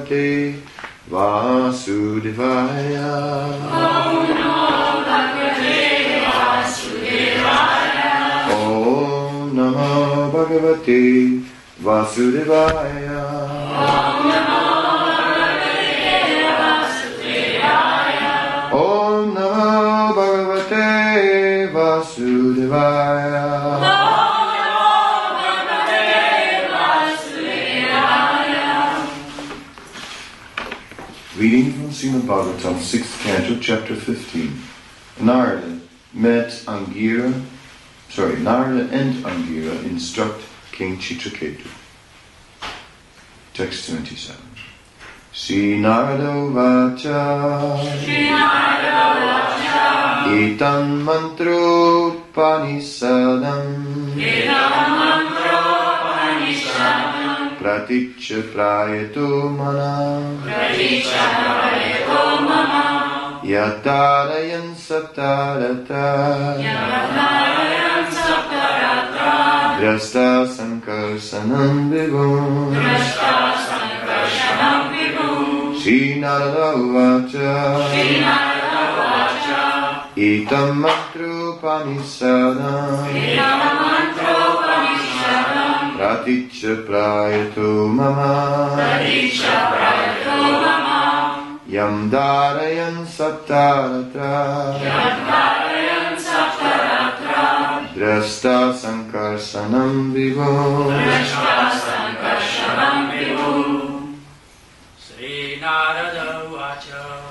Bhagavate Vasudevaya. Om Namo Bhagavate Vasudevaya. Om Namo Bhagavate Vasudevaya. Om Namo Bhagavate Vasudevaya. Om Namo Bhagavate Vasudevaya. Reading from Srimad Bhagavatam, 6th Canto, Chapter 15. Narada and Angira instruct King Chitraketu. Text 27. Sri Narada Vacha Etam Mantro Panisadam Praticca Prayato Mana Yatarayan Saptarata Drasta Sankarsanam Vibhum Sri Narada Vacha Etam Mantro Panisadam Praticca Prayato Mama Yam Darayan Saptaratra Drasta Sankarsanam Vibhum Sri Narada Vacha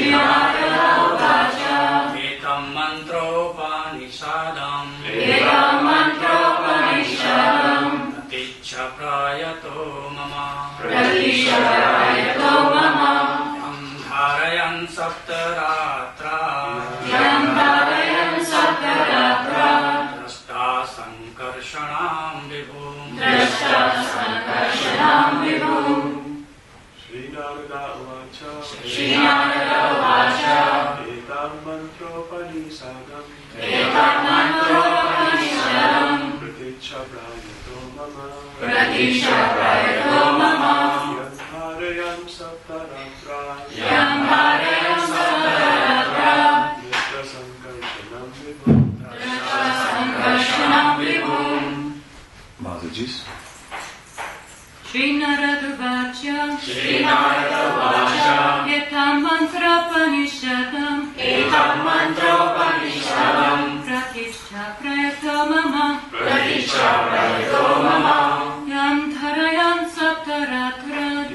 Etam Mantro Panisadam Praticca Prayato Mama Yam Dharayan Saptaratra Drasta Sankarshanam Vibhum Sri Narada Vacha Etam Mantro Panisadam Praticca Prayato Mama Yam Dharayan Saptaratra Drasta Sankarshanam Mataji's. Sri Narada Vacha Etam mantra panishadam Praticca prayato mama Yam dharayan saptaratra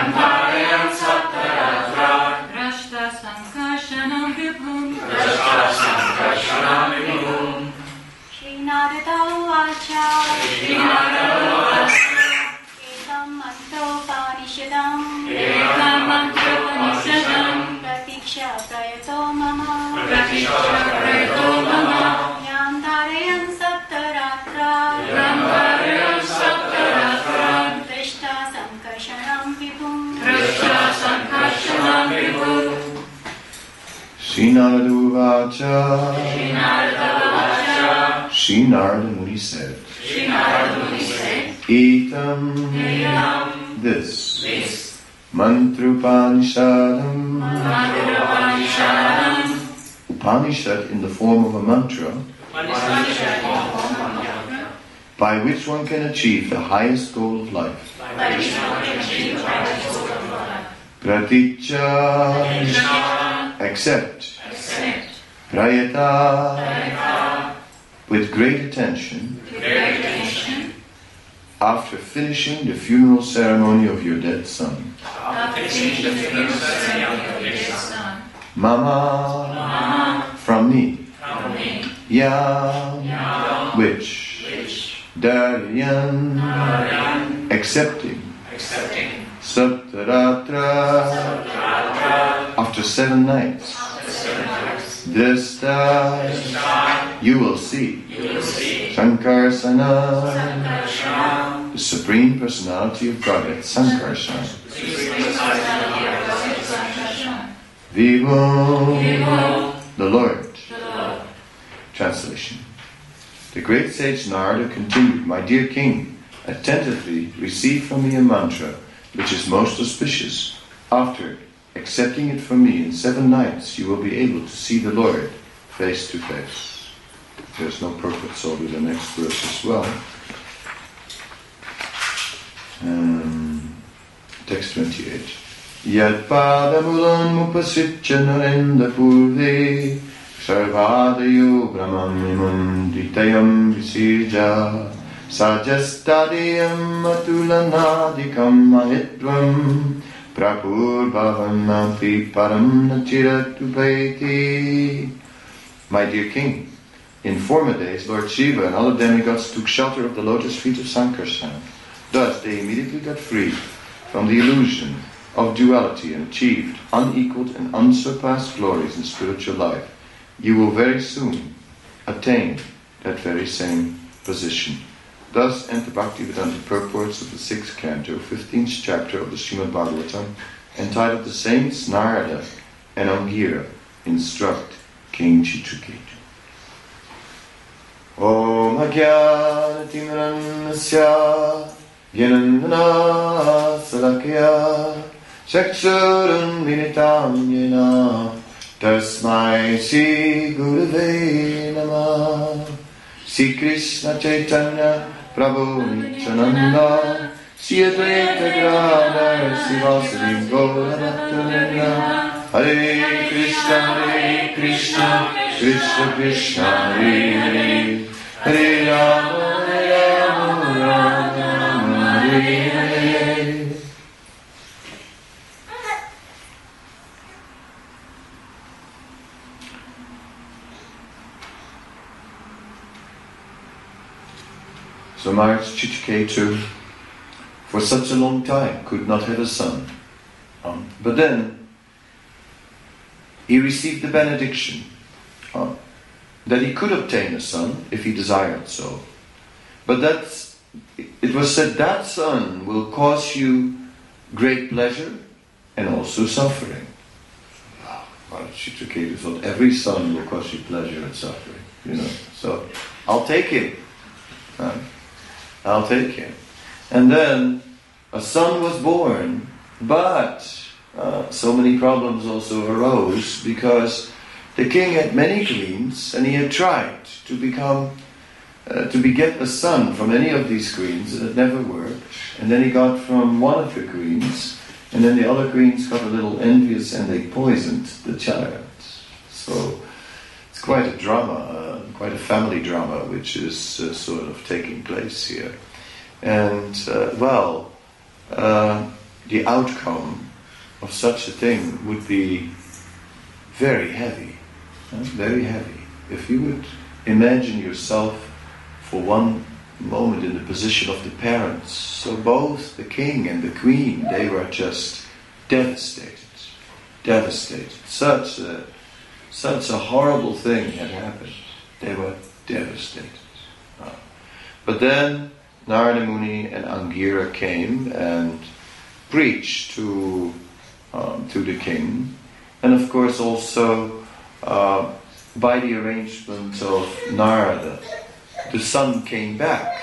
Drashta sankarshanam vibhum Sri Narada Vacha Etam mantra panishadam Praticca prayato mama Yam dharayan saptaratra Drashta sankarshanam vibhum Sri Narada Vacha. Sri Narada Muni said, Etam, this, Mantrupanishadam, Upanishad in the form of a mantra, by which one can achieve the highest goal of life. Praticca, accept. Prayata, with great attention, after finishing the funeral ceremony of your dead son. Mama, from me. Yam, which. Darayan, accepting. Saptaratra, after 7 nights. Drasta, you will see. Sankarsana, the Supreme Personality of Godhead, Sankarsana. Vibhum, the Lord. Translation. The great sage Narada continued, My dear king, attentively receive from me a mantra which is most auspicious. After accepting it from me in 7 nights, you will be able to see the Lord face to face. There's no purpose, so I'll do the next verse as well. Text 28. Yad padamulan mupasitya narendra purve sarvadayo brahmam ditayam visija sajastadiyam atulanadikam mahitvam prapurvavanapi param nachiratupeti. My dear king, in former days Lord Shiva and other demigods took shelter of the lotus feet of Sankarsana. Thus they immediately got free from the illusion of duality and achieved unequaled and unsurpassed glories in spiritual life. You will very soon attain that very same position. Thus enter Bhaktivedanta purports of the 6th canto, 15th chapter of the Srimad Bhagavatam, entitled The Saints Narada and Angira Instruct King Chitraketu. Om Ajnanatimranasya Gyanandana Salakya Chakshurun Minitam Yena Tasmai Sri Gurave Namah. Sri Krishna Chaitanya Prabhu Nityananda Sri Advaita Gadadhar Srivasadi Gaurabhaktananda. Hare Krishna Krishna Krishna Hare Hare, Hare Rama Rama Hare Hare. So Maharaj Chitraketu, for such a long time, could not have a son. But then, he received the benediction that he could obtain a son if he desired so. But it was said that son will cause you great pleasure and also suffering. Maharaj Chitraketu thought every son will cause you pleasure and suffering. So I'll take him. I'll take him. And then a son was born, but so many problems also arose because the king had many queens and he had tried to beget a son from any of these queens, and it never worked. And then he got from one of the queens, and then the other queens got a little envious and they poisoned the child. So it's quite a drama, quite a family drama which is sort of taking place here. And the outcome of such a thing would be very heavy. Very heavy. If you would imagine yourself for one moment in the position of the parents, so both the king and the queen, they were just devastated. Such a horrible thing had happened. They were devastated. But then Narada Muni and Angira came and preached to the king, and of course also by the arrangement of Narada, the son came back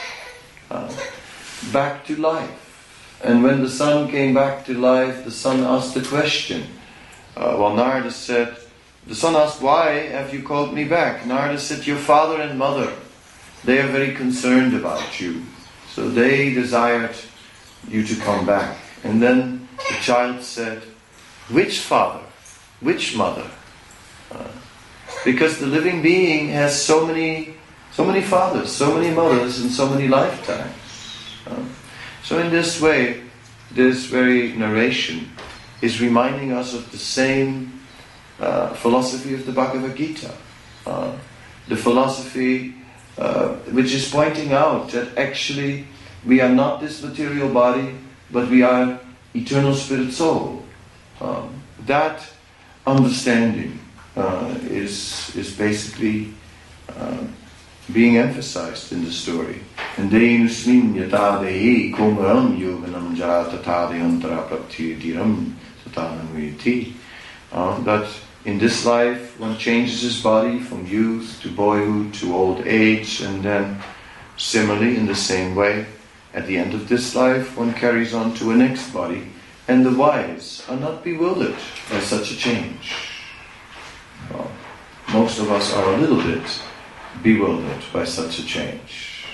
to life. And when the son came back to life, the son asked a question. Narada said, the son asked, "Why have you called me back?" Narada said, "Your father and mother, they are very concerned about you. So they desired you to come back." And then the child said, "Which father? Which mother?" Because the living being has so many fathers, so many mothers, and so many lifetimes. So in this way, this very narration is reminding us of the same philosophy of the Bhagavad Gita. The philosophy which is pointing out that actually we are not this material body, but we are eternal spirit soul. That understanding is basically being emphasized in the story. And Denusmin yata dehi kumaram yoganam jata tadayantara praptirtiram satanamriti. That in this life one changes his body from youth to boyhood to old age, and then similarly in the same way at the end of this life, one carries on to a next body, and the wise are not bewildered by such a change. Well, most of us are a little bit bewildered by such a change.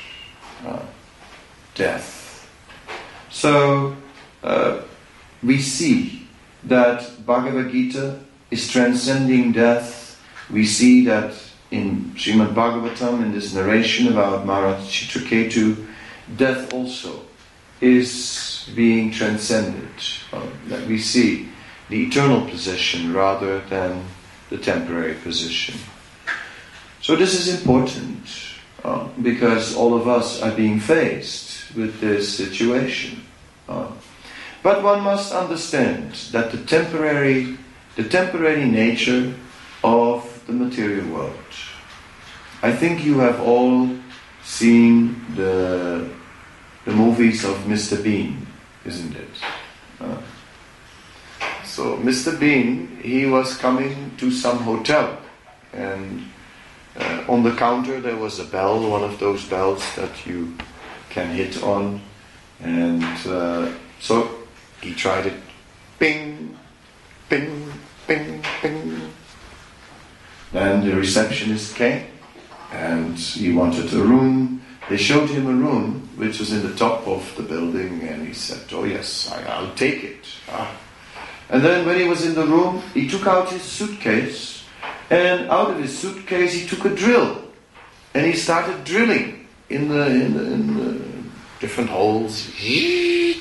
Death. So, we see that Bhagavad Gita is transcending death. We see that in Srimad Bhagavatam, in this narration about Maharaj Chitraketu, death also is being transcended. That we see the eternal position rather than the temporary position. So this is important because all of us are being faced with this situation. But one must understand that the temporary nature of the material world. I think you have all seen the movies of Mr. Bean, isn't it? So Mr. Bean, he was coming to some hotel, and on the counter there was a bell, one of those bells that you can hit on, and so he tried it. Ping, ping, ping, ping. Then the receptionist came, and he wanted a room. They showed him a room which was in the top of the building, and he said, "Oh yes, I'll take it." And then when he was in the room, he took out his suitcase, and out of his suitcase he took a drill, and he started drilling in the different holes, here,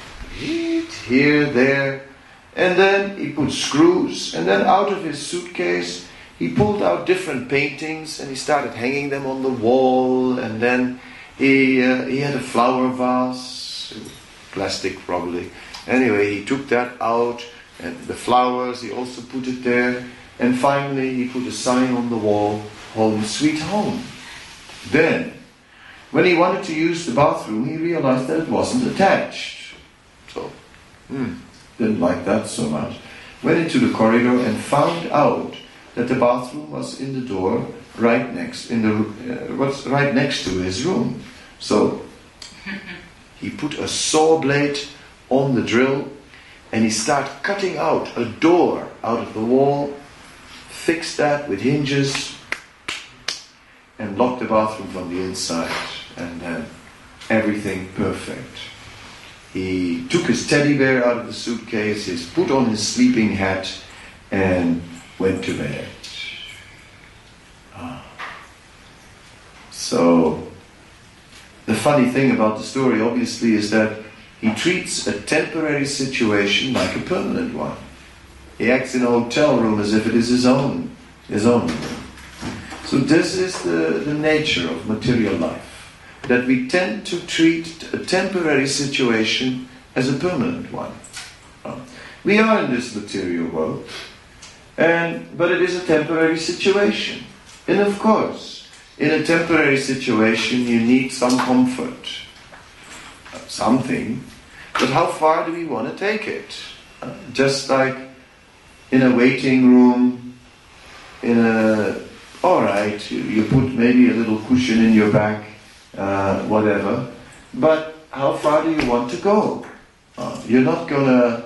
there, and then he put screws, and then out of his suitcase he pulled out different paintings, and he started hanging them on the wall, and then he had a flower vase, plastic probably. Anyway, he took that out, and the flowers, he also put it there, and finally he put a sign on the wall, "Home Sweet Home." Then, when he wanted to use the bathroom, he realized that it wasn't attached. So, didn't like that so much. Went into the corridor and found out that the bathroom was in the door right next to his room. So he put a saw blade on the drill, and he started cutting out a door out of the wall, fixed that with hinges, and locked the bathroom from the inside, and then everything perfect. He took his teddy bear out of the suitcase, he put on his sleeping hat, and went to bed. So, the funny thing about the story, obviously, is that he treats a temporary situation like a permanent one. He acts in a hotel room as if it is his own room. So this is the nature of material life, that we tend to treat a temporary situation as a permanent one. We are in this material world, but it is a temporary situation. And of course, in a temporary situation you need some comfort, something, but how far do we want to take it? Just like in a waiting room, alright, you put maybe a little cushion in your back, whatever, but how far do you want to go? You're not gonna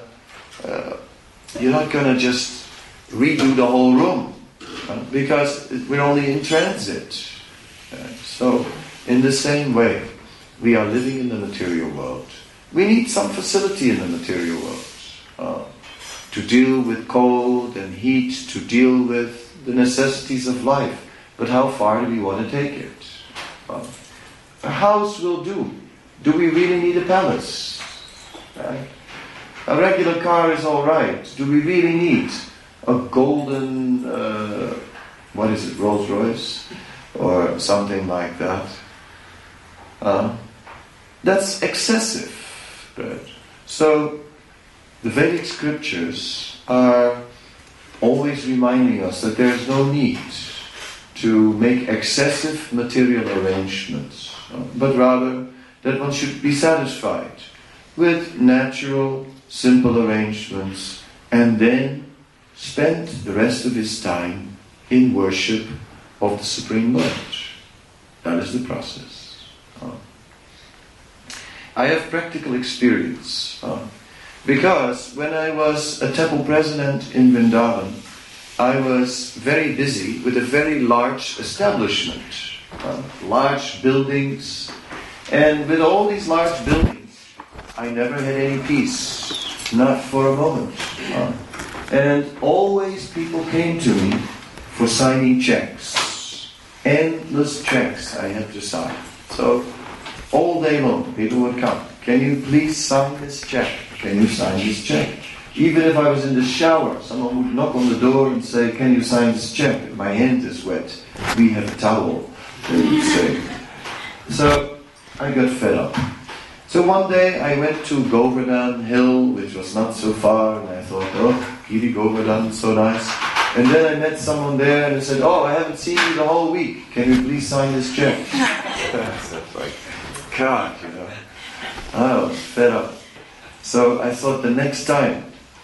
just redo the whole room, because we're only in transit. So, in the same way, we are living in the material world. We need some facility in the material world to deal with cold and heat, to deal with the necessities of life. But how far do we want to take it? A house will do. Do we really need a palace? Right? A regular car is all right. Do we really need a golden, Rolls Royce? Or something like that? That's excessive. Right? So, the Vedic scriptures are always reminding us that there is no need to make excessive material arrangements, but rather that one should be satisfied with natural, simple arrangements, and then spend the rest of his time in worship of the Supreme Lord. That is the process. I have practical experience. Because when I was a temple president in Vrindavan, I was very busy with a very large establishment, large buildings, and with all these large buildings, I never had any peace, not for a moment. And always people came to me for signing checks, endless checks I had to sign. So all day long people would come. Can you please sign this check? Can you sign this check? Even if I was in the shower, someone would knock on the door and say, can you sign this check? If my hand is wet, we have a towel, they would say. So I got fed up. So one day I went to Govardhan Hill, which was not so far, and I thought, oh, Giri Govardhan, so nice. And then I met someone there and I said, oh, I haven't seen you the whole week. Can you please sign this check? I said, like, God, I was fed up. So I thought the next time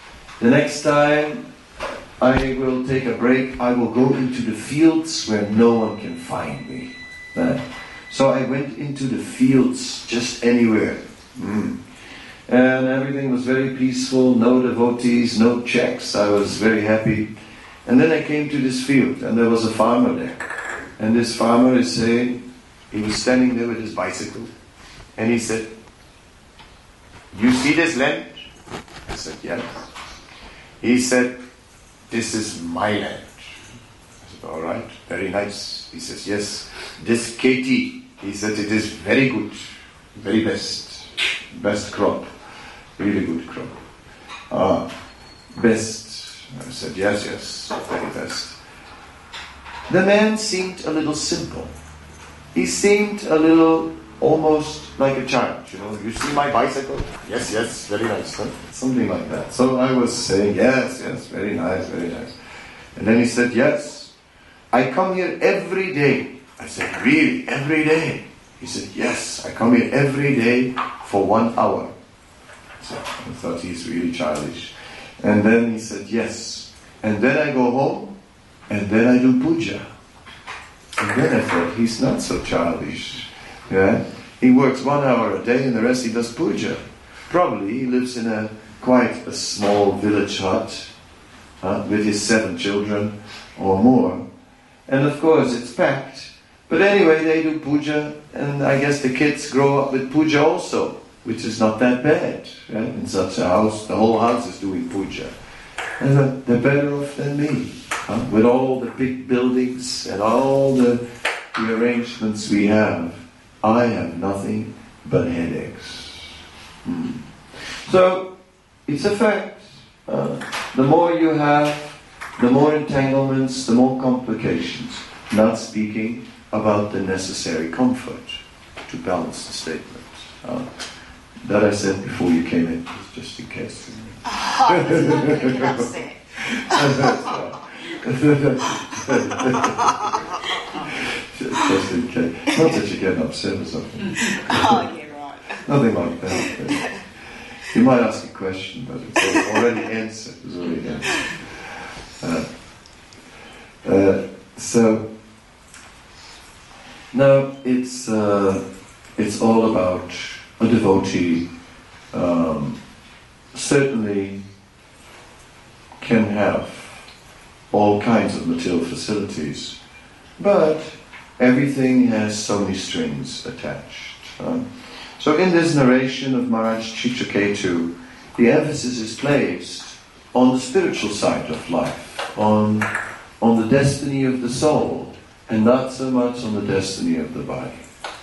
I will take a break, I will go into the fields where no one can find me. So I went into the fields, just anywhere. And everything was very peaceful, no devotees, no checks. I was very happy. And then I came to this field, and there was a farmer there. And this farmer is saying, he was standing there with his bicycle, and he said, you see this land? I said, yes. He said, this is my land. I said, all right, very nice. He says, yes, this KT. He said, it is very good, very best crop, really good crop. Best. I said, yes, very best. The man seemed a little simple. He seemed a little almost like a child, You see my bicycle? Yes, very nice, huh? Something like that. So I was saying, yes, very nice. And then he said, yes, I come here every day. I said, really, every day? He said, yes, I come here every day for 1 hour. So I thought he's really childish. And then he said, yes. And then I go home, and then I do puja. And then I thought, he's not so childish. Yeah? He works 1 hour a day and the rest he does puja. Probably he lives in quite a small village hut with his 7 children or more. And of course it's packed. But anyway, they do puja, and I guess the kids grow up with puja also, which is not that bad. Right? In such a house, the whole house is doing puja. And they're better off than me. With all the big buildings and all the arrangements we have, I have nothing but headaches. So, it's a fact. The more you have, the more entanglements, the more complications. Not speaking about the necessary comfort to balance the statement. That I said before you came in, just in case. That's not going to get upset. Just in case. Not that you're getting upset or something. Oh, yeah, right. Nothing like that. You might ask a question, but it's already answered. It's already answered. So now it's all about a devotee. Certainly can have all kinds of material facilities, but everything has so many strings attached. So in this narration of Maharaj Chitraketu, the emphasis is placed on the spiritual side of life, on the destiny of the soul, and not so much on the destiny of the body.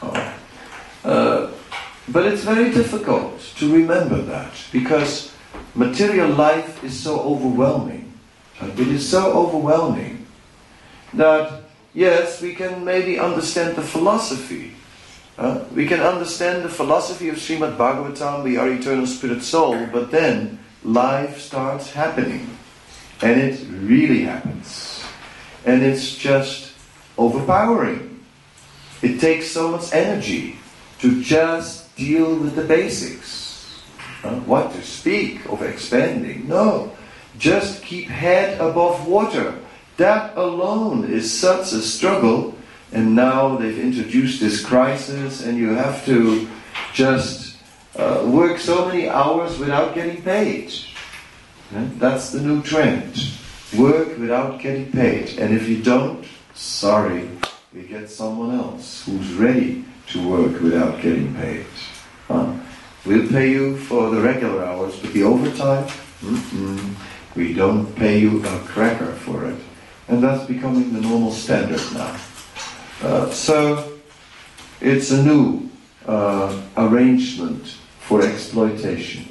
But it's very difficult to remember that, because material life is so overwhelming. It is so overwhelming that, yes, we can maybe understand the philosophy. We can understand the philosophy of Srimad Bhagavatam, we are eternal spirit soul, but then life starts happening. And it really happens. And it's just overpowering. It takes so much energy to just deal with the basics. What to speak of expanding? No. Just keep head above water. That alone is such a struggle. And now they've introduced this crisis, and you have to just work so many hours without getting paid. That's the new trend. Work without getting paid. And if you don't, sorry, we get someone else who's ready to work without getting paid. We'll pay you for the regular hours, but the overtime, we don't pay you a cracker for it. And that's becoming the normal standard now. So it's a new arrangement for exploitation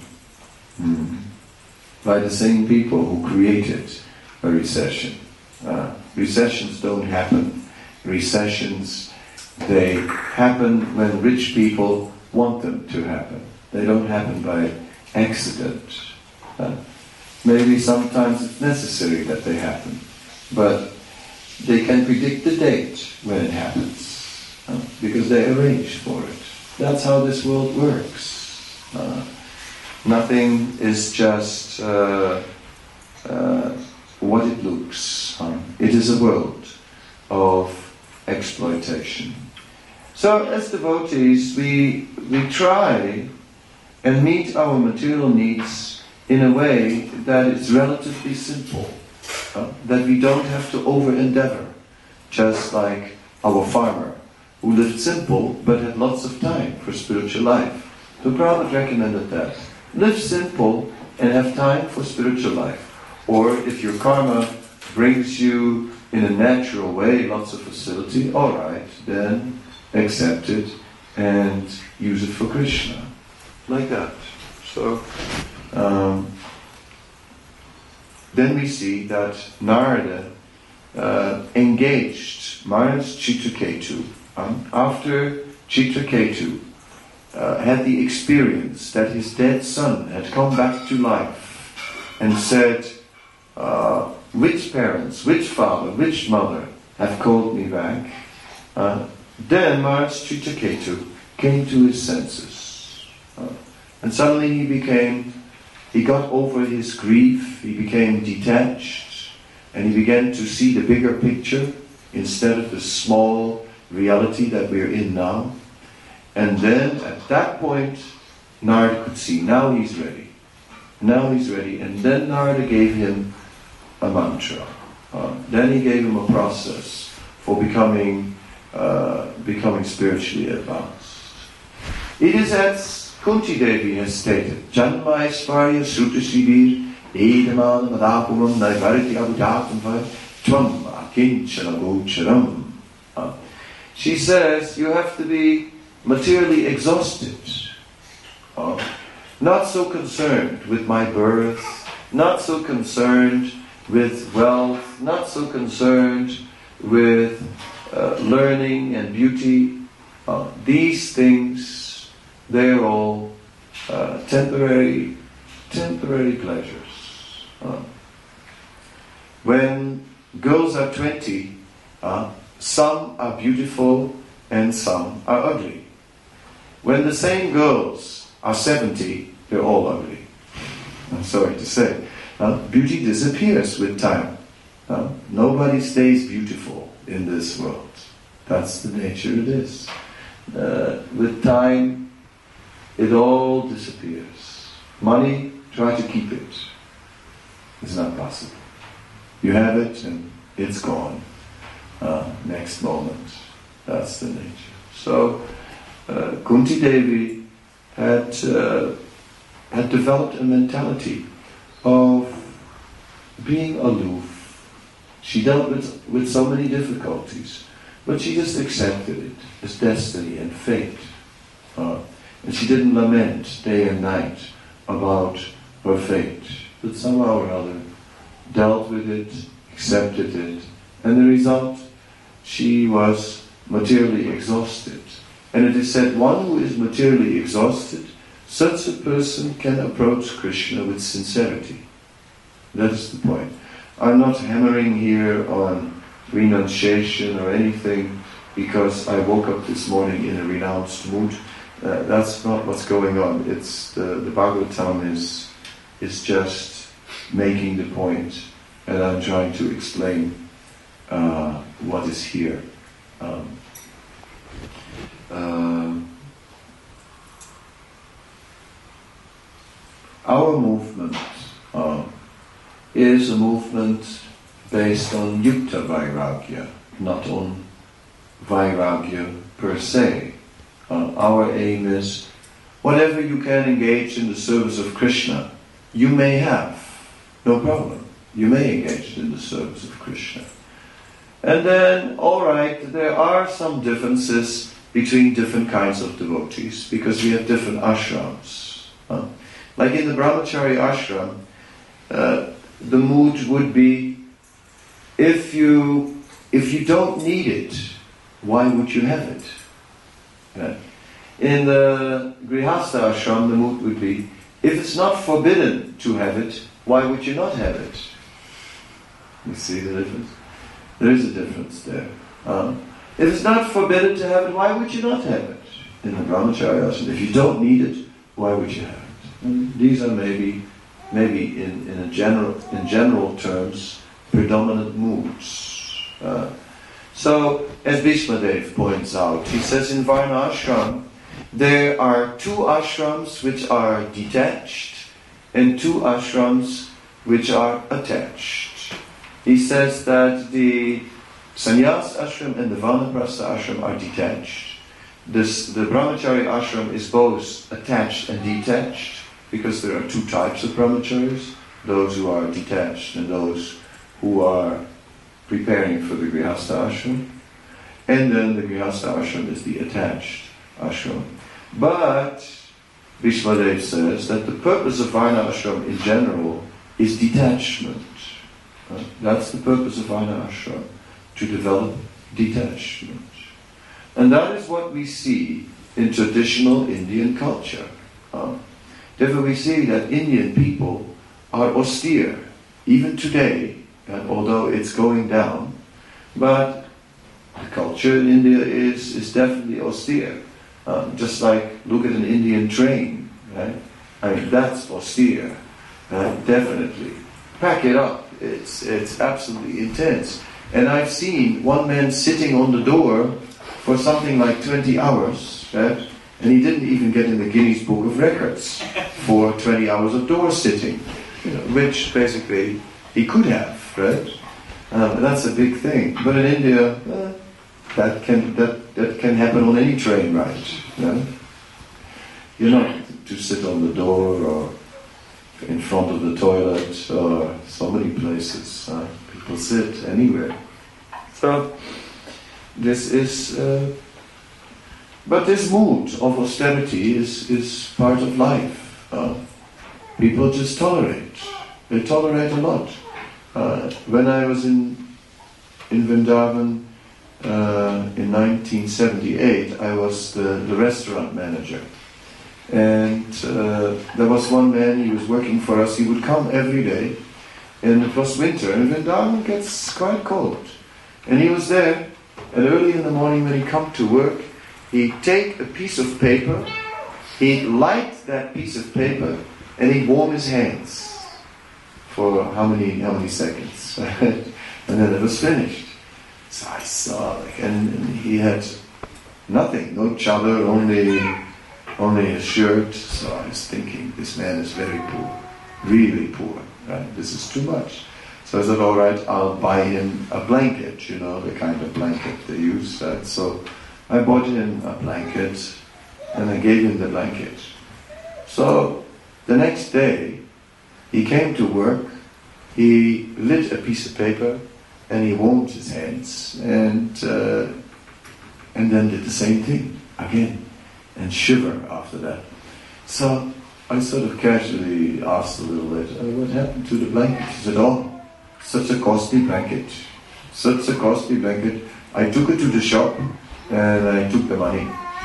by the same people who created a recession. Recessions don't happen. Recessions, they happen when rich people want them to happen. They don't happen by accident. Maybe sometimes it's necessary that they happen, but they can predict the date when it happens, because they arrange for it. That's how this world works. Nothing is just what it looks. It is a world of exploitation. So as devotees, we try and meet our material needs in a way that is relatively simple, that we don't have to over-endeavor, just like our farmer, who lived simple but had lots of time for spiritual life. So Prabhupada recommended that. Live simple and have time for spiritual life. Or if your karma brings you in a natural way lots of facility, alright, then accept it and use it for Krishna. Like that. So, then we see that Narada engaged Maharaj Chitraketu after Chitraketu had the experience that his dead son had come back to life and said, which parents, which father, which mother have called me back? Then Maharaj Chitraketu came to his senses. And suddenly he got over his grief, he became detached, and he began to see the bigger picture instead of the small reality that we're in now. And then at that point, Narada could see, now he's ready. Now he's ready. And then Narada gave him a mantra. Then he gave him a process for becoming spiritually advanced. It is as Kunti Devi has stated, Janma Isvarya Sruta Shibir Edamana Madapumam Naivariti Abudatam Tvam Akinchana Gocharam. She says you have to be materially exhausted, not so concerned with my birth, not so concerned with wealth, not so concerned with learning and beauty. These things, they're all temporary pleasures. When girls are 20, some are beautiful and some are ugly. When the same girls are 70, they're all ugly. I'm sorry to say. Beauty disappears with time. Nobody stays beautiful in this world. That's the nature it is. With time, it all disappears. Money, try to keep it. It's not possible. You have it and it's gone. Next moment. That's the nature. So, Kunti Devi had developed a mentality of being aloof. She dealt with so many difficulties, but she just accepted it as destiny and fate. And she didn't lament day and night about her fate, but somehow or other dealt with it, accepted it, and the result, she was materially exhausted. And it is said, one who is materially exhausted, such a person can approach Krishna with sincerity. That is the point. I'm not hammering here on renunciation or anything because I woke up this morning in a renounced mood. That's not what's going on. It's the Bhagavatam is just making the point, and I'm trying to explain what is here. our movement is a movement based on yukta vairagya, not on vairagya per se. Our aim is, whatever you can engage in the service of Krishna, you may have, no problem. You may engage in the service of Krishna. And then, alright, there are some differences between different kinds of devotees, because we have different ashrams. Like in the brahmachari ashram, the mood would be, if you don't need it, why would you have it? Right? In the grihastha ashram, the mood would be, if it's not forbidden to have it, why would you not have it? You see the difference? There is a difference there. If it's not forbidden to have it, why would you not have it? In the brahmachari ashram, if you don't need it, why would you have it? And these are maybe in general terms, predominant moods. So, as Bhishmadev points out, he says in Varna ashram, there are 2 ashrams which are detached and 2 ashrams which are attached. He says that the sannyas ashram and the vanaprastha ashram are detached. The brahmachari ashram is both attached and detached, because there are 2 types of brahmacharis, those who are detached and those who are preparing for the grihastha ashram. And then the grihastha ashram is the attached ashram. But Bhishmadev says that the purpose of Varna ashram in general is detachment. That's the purpose of Varna ashram, to develop detachment. And that is what we see in traditional Indian culture. Therefore we see that Indian people are austere, even today, and although it's going down, but the culture in India is definitely austere. Just like, look at an Indian train, right? I mean, that's austere, definitely. Pack it up, it's absolutely intense. And I've seen one man sitting on the door for something like 20 hours, right? And he didn't even get in the Guinness Book of Records for 20 hours of door sitting, which basically he could have, right? That's a big thing. But in India, that can happen on any train ride. Yeah? You're not to sit on the door or in front of the toilet or so many places. People sit anywhere. So this is, but this mood of austerity is part of life. People just tolerate. They tolerate a lot. When I was in Vrindavan in 1978, I was the restaurant manager. And there was one man, he was working for us, he would come every day, and it was winter, and Vrindavan gets quite cold. And he was there, and early in the morning when he come to work, he'd take a piece of paper, he'd light that piece of paper, and he'd warm his hands for how many seconds, and then it was finished. So I saw, and he had nothing, no chadar, only a shirt. So I was thinking, this man is very poor, really poor, right? This is too much. So I said, all right, I'll buy him a blanket, the kind of blanket they use. Right? So I bought him a blanket, and I gave him the blanket. So the next day, he came to work, he lit a piece of paper, and he warmed his hands, and then did the same thing again, and shiver after that. So I sort of casually asked a little later, what happened to the blanket? He said, oh, such a costly blanket. Such a costly blanket. I took it to the shop, and I took the money.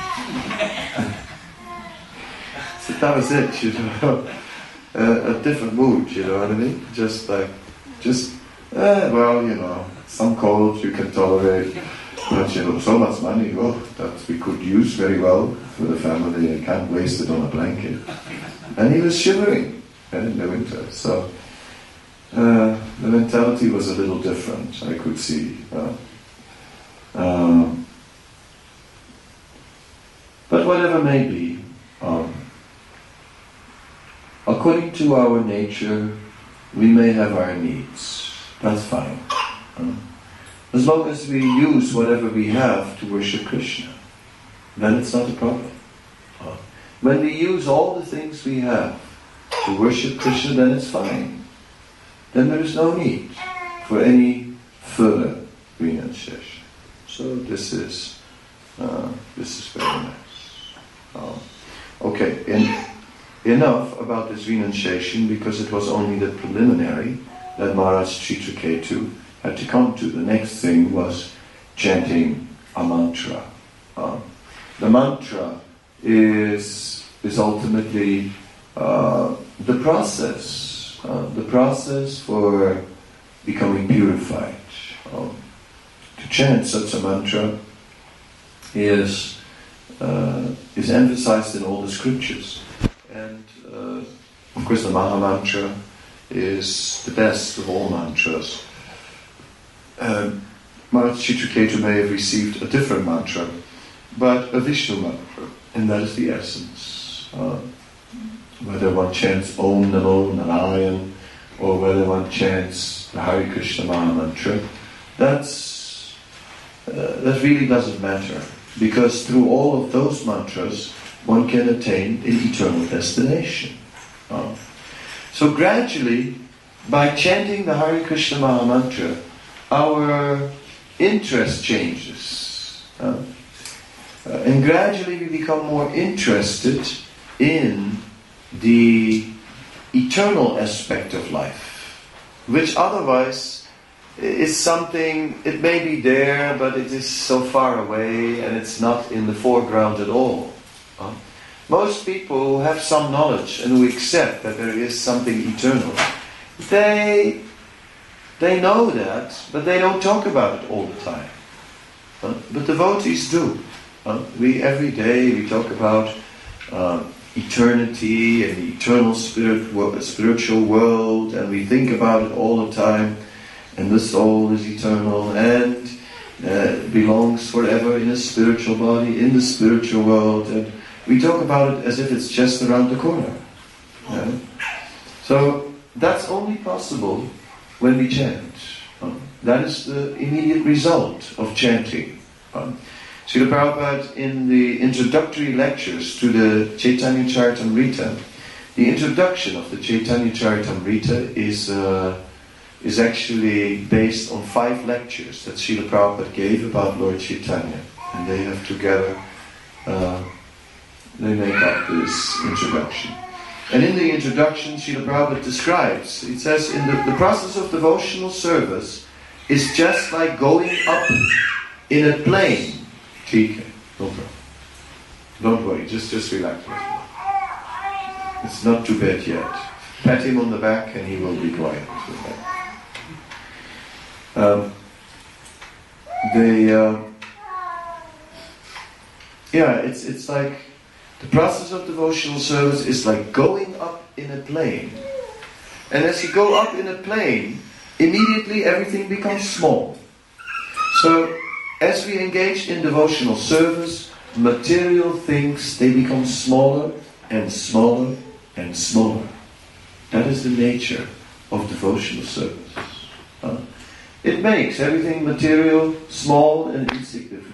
So that was it, a different mood, you know what I mean? Well, some cold you can tolerate, but so much money, that we could use very well for the family. I can't waste it on a blanket. And he was shivering in the winter, so the mentality was a little different, I could see. But whatever may be, according to our nature, we may have our needs. That's fine. As long as we use whatever we have to worship Krishna, then it's not a problem. When we use all the things we have to worship Krishna, then it's fine. Then there is no need for any further renunciation. So this is very nice. Okay, enough about this renunciation, because it was only the preliminary that Maharaj Chitraketu had to come to. The next thing was chanting a mantra. The mantra is ultimately the process for becoming purified. To chant such a mantra is emphasized in all the scriptures, and of course the Maha Mantra is the best of all mantras. Maharaj Chitraketu may have received a different mantra, but a Vishnu mantra, and that is the essence. Whether one chants Om Namo Narayan, or whether one chants the Hare Krishna Maha Mantra, that really doesn't matter, because through all of those mantras one can attain an eternal destination. So gradually, by chanting the Hare Krishna Maha Mantra, our interest changes. And gradually we become more interested in the eternal aspect of life, which otherwise is something, it may be there, but it is so far away and it's not in the foreground at all. Most people who have some knowledge and who accept that there is something eternal, they know that, but they don't talk about it all the time. But devotees do. Every day we talk about eternity and the eternal spiritual world, and we think about it all the time, and the soul is eternal and belongs forever in a spiritual body, in the spiritual world, and we talk about it as if it's just around the corner. So that's only possible when we chant. That is the immediate result of chanting. Srila Prabhupada, in the introductory lectures to the Chaitanya Charitamrita, the introduction of the Chaitanya Charitamrita is actually based on 5 lectures that Srila Prabhupada gave about Lord Chaitanya, and they have together they make up this introduction. And in the introduction, Srila Prabhupada describes, it says, in the process of devotional service is just like going up in a plane. Okay, no problem. Don't worry, just relax. It's not too bad yet. Pat him on the back and he will be quiet. It's like the process of devotional service is like going up in a plane. And as you go up in a plane, immediately everything becomes small. So as we engage in devotional service, material things, they become smaller and smaller and smaller. That is the nature of devotional service. It makes everything material small and insignificant.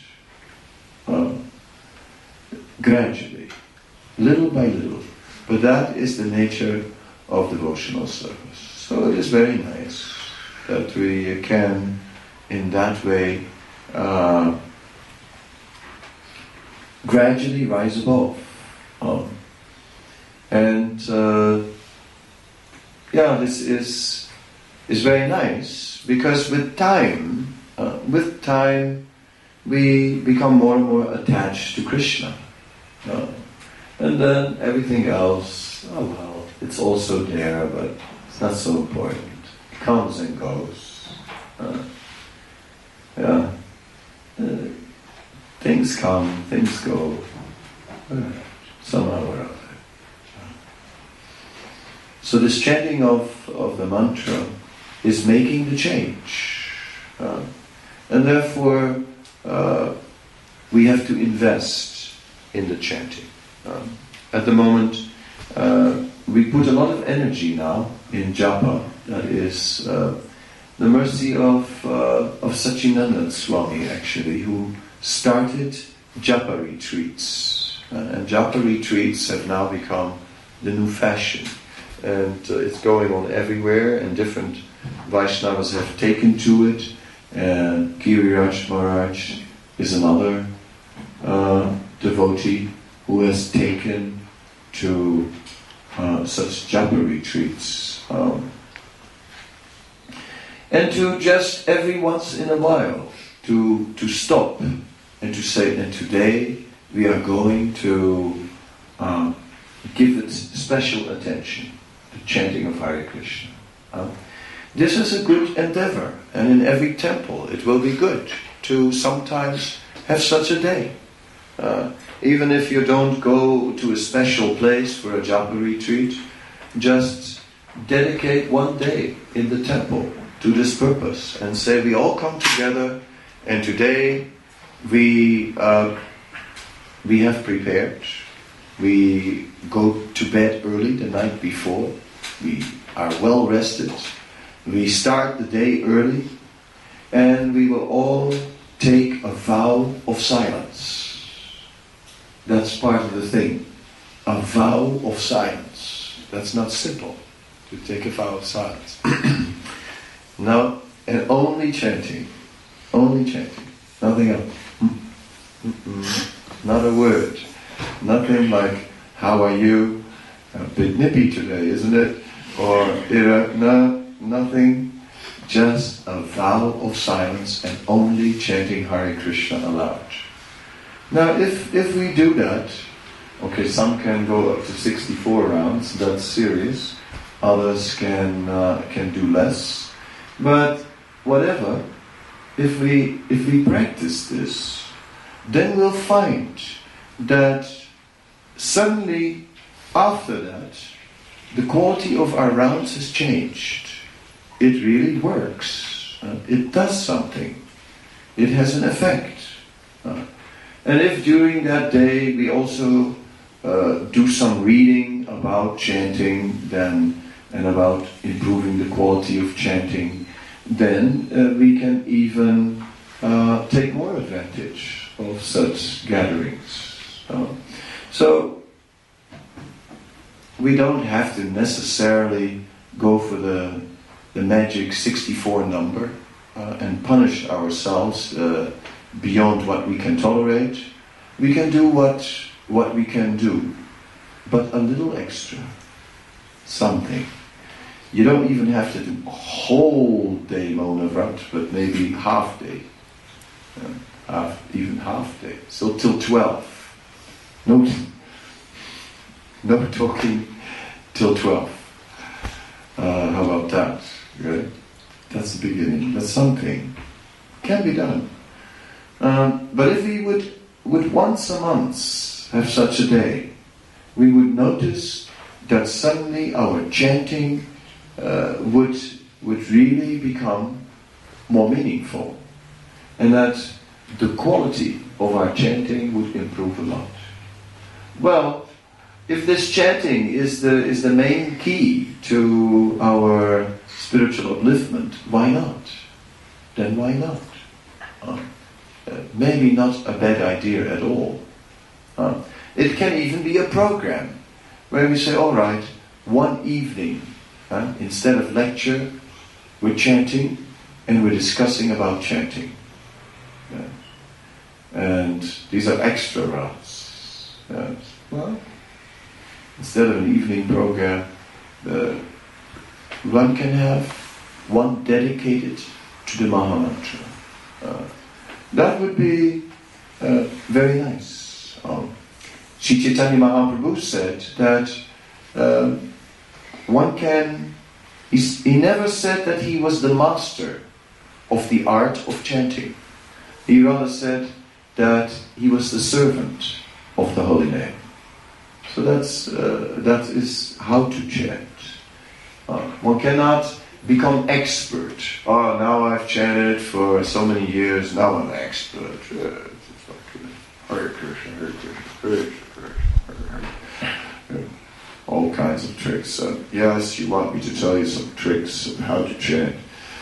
Gradually, little by little. But that is the nature of devotional service. So it is very nice that we can, in that way, gradually rise above. This is very nice, because with time we become more and more attached to Krishna. And then everything else, it's also there, but it's not so important. It comes and goes. Things come, things go, somehow or other. So this chanting of the mantra is making the change. And therefore, we have to invest in the chanting. At the moment, we put a lot of energy now in japa. That is the mercy of Sachinanda Swami, actually, who started japa retreats. And japa retreats have now become the new fashion. And it's going on everywhere, and different Vaishnavas have taken to it. And Giriraj Maharaj is another devotee who has taken to such japa retreats. And to just every once in a while to stop and to say, and today we are going to give it special attention, the chanting of Hare Krishna. This is a good endeavor, and in every temple it will be good to sometimes have such a day. Even if you don't go to a special place for a japa retreat, just dedicate one day in the temple to this purpose and say, we all come together, and today we have prepared. We go to bed early the night before. We are well rested. We start the day early, and we will all take a vow of silence. That's part of the thing. A vow of silence. That's not simple, to take a vow of silence. No, and only chanting. Only chanting. Nothing else. Not a word. Nothing like, how are you? A bit nippy today, isn't it? Or, no, nothing. Just a vow of silence and only chanting Hare Krishna aloud. Now, if we do that, okay, some can go up to 64 rounds, that's serious. Others can do less. But whatever, if we practice this, then we'll find that suddenly after that, the quality of our rounds has changed. It really works. It does something. It has an effect. And if during that day we also do some reading about chanting and about improving the quality of chanting, then we can even take more advantage of such gatherings. So we don't have to necessarily go for the magic 64 number and punish ourselves beyond what we can tolerate. We can do what we can do, but a little extra, something. You don't even have to do a whole day Maunavrat, but maybe half day, even half day. So till 12. No talking till 12. How about that? Right? That's the beginning. That's something. Can be done. But if we would once a month have such a day, we would notice that suddenly our chanting would really become more meaningful, and that the quality of our chanting would improve a lot. Well, if this chanting is the main key to our spiritual upliftment, why not? Then why not? Maybe not a bad idea at all. It can even be a program where we say, all right, one evening, instead of lecture, we're chanting and we're discussing about chanting. And these are extra rounds. Well, instead of an evening program, one can have one dedicated to the Mahamantra. That would be very nice. Sri Chaitanya Mahaprabhu said that he never said that he was the master of the art of chanting. He rather said that he was the servant of the holy name. So that is how to chant. One cannot become expert. Oh, now I've chanted for so many years, now I'm an expert. Hare Krishna, Hare Krishna, Hare Krishna, Hare Krishna. all kinds of tricks. Yes, you want me to tell you some tricks of how to chant.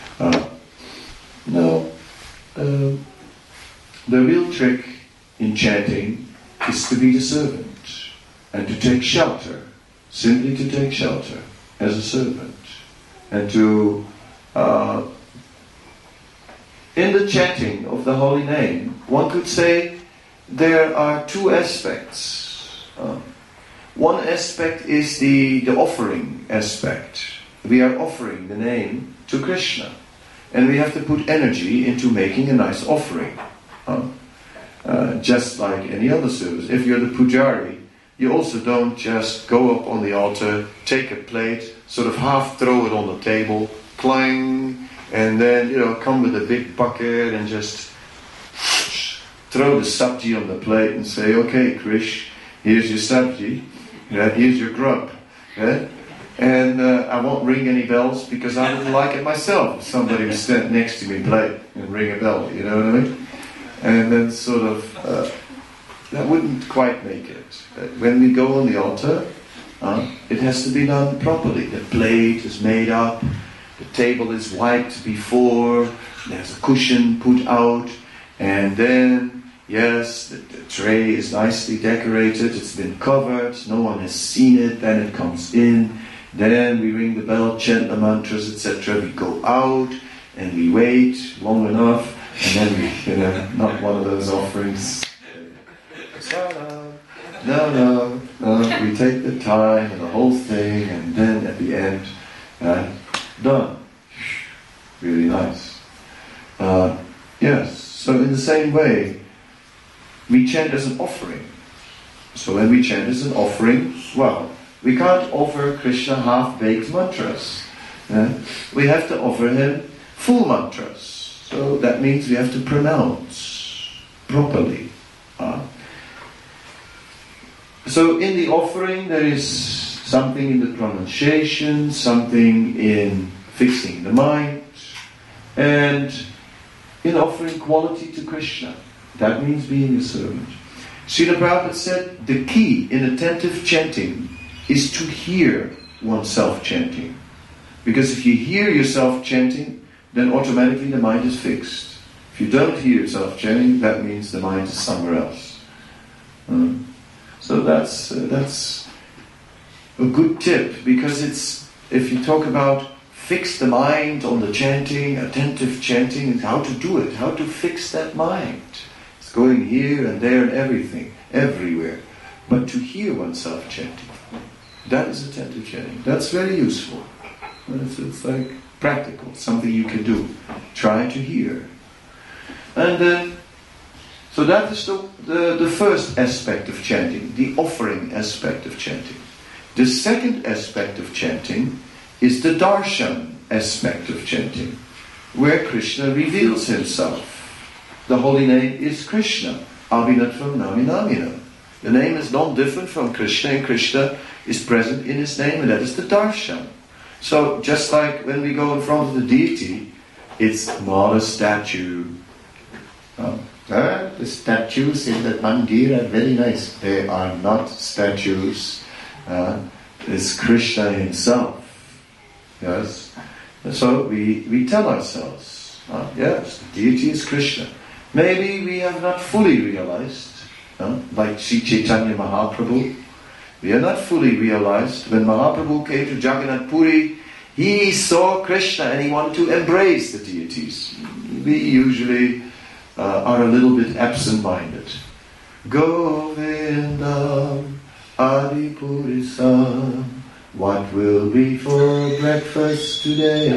No. The real trick in chanting is to be the servant and to take shelter, simply to take shelter as a servant. And to, in the chanting of the holy name, one could say there are two aspects. One aspect is the offering aspect. We are offering the name to Krishna. And we have to put energy into making a nice offering. Just like any other service. If you're the pujari, you also don't just go up on the altar, take a plate, sort of half throw it on the table, clang, and then, come with a big bucket and just throw the sabji on the plate and say, okay, Krish, here's your sabji, here's your grub. And I won't ring any bells because I wouldn't like it myself if somebody would stand next to me plate and ring a bell, you know what I mean? And then sort of, that wouldn't quite make it. When we go on the altar, it has to be done properly. The plate is made up, the table is wiped before, there's a cushion put out, and then, yes, the tray is nicely decorated, it's been covered, no one has seen it, then it comes in, then we ring the bell, chant the mantras, etc. We go out, and we wait long enough, and then we, not one of those offerings. No, we take the time and the whole thing, and then at the end, done. Really nice. Yes, so in the same way, we chant as an offering. So when we chant as an offering, well, we can't offer Krishna half-baked mantras. We have to offer him full mantras. So that means we have to pronounce properly. So in the offering there is something in the pronunciation, something in fixing the mind, and in offering quality to Krishna. That means being a servant. Srila Prabhupada said the key in attentive chanting is to hear oneself chanting. Because if you hear yourself chanting, then automatically the mind is fixed. If you don't hear yourself chanting, that means the mind is somewhere else. So that's a good tip, because if you talk about fix the mind on the chanting, attentive chanting, and how to do it, how to fix that mind. It's going here and there and everything, everywhere. But to hear oneself chanting, that is attentive chanting. That's very useful. It's like practical, something you can do. Try to hear. And then, so that is the first aspect of chanting, the offering aspect of chanting. The second aspect of chanting is the darshan aspect of chanting, where Krishna reveals himself. The holy name is Krishna, Abhinatvam Naminamina. The name is not different from Krishna, and Krishna is present in his name, and that is the darshan. So just like when we go in front of the deity, it's not a statue. The statues in the mandir are very nice. They are not statues. It's Krishna himself. Yes. So we tell ourselves, yes, the deity is Krishna. Maybe we have not fully realized, like Sri Chaitanya Mahaprabhu. We are not fully realized. When Mahaprabhu came to Jagannath Puri, he saw Krishna and he wanted to embrace the deities. We usually are a little bit absent-minded. Govinda Adipurisa, what will be for breakfast today?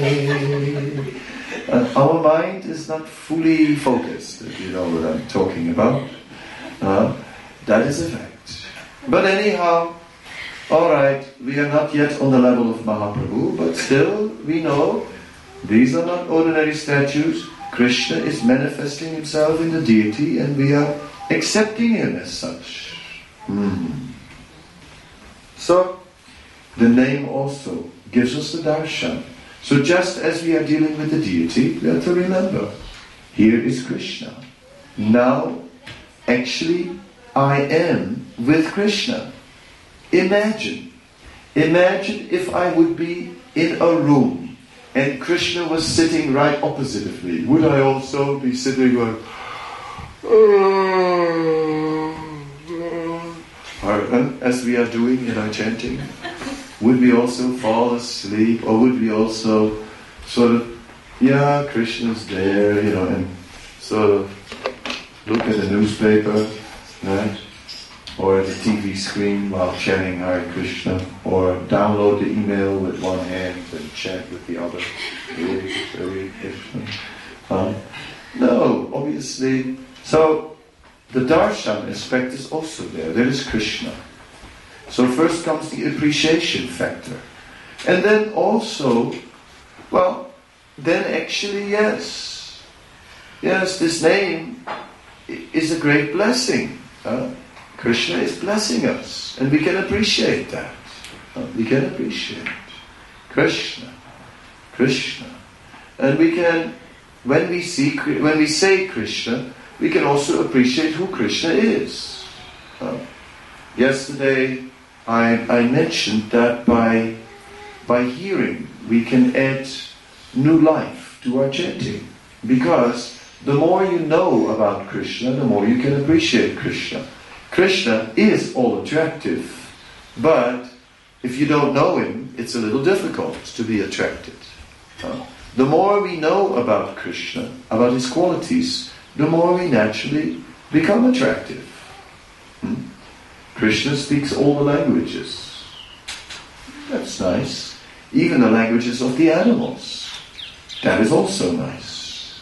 Our mind is not fully focused, if you know what I'm talking about. That is a fact. But anyhow, alright, we are not yet on the level of Mahaprabhu, but still we know these are not ordinary statues. Krishna is manifesting himself in the deity, and we are accepting him as such. So, the name also gives us the darshan. So just as we are dealing with the deity, we have to remember, here is Krishna. Now, actually, I am with Krishna. Imagine Imagine if I would be in a room and Krishna was sitting right opposite of me. Would I also be sitting like, as we are doing in our chanting? Would we also fall asleep, or would we also sort of, yeah, Krishna's there, and sort of look at the newspaper, right? Or at the TV screen while chanting Hare Krishna, or download the email with one hand and chant with the other. Hare Krishna. No, obviously. So the darshan aspect is also there. There is Krishna. So first comes the appreciation factor. And then also, then actually yes, this name is a great blessing. Krishna is blessing us, and we can appreciate that. We can appreciate Krishna, and we can, when we say Krishna, we can also appreciate who Krishna is. Yesterday, I mentioned that by hearing we can add new life to our chanting, because the more you know about Krishna, the more you can appreciate Krishna. Krishna is all attractive, but if you don't know him, it's a little difficult to be attracted. The more we know about Krishna, about his qualities, the more we naturally become attractive. Krishna speaks all the languages. That's nice. Even the languages of the animals. That is also nice.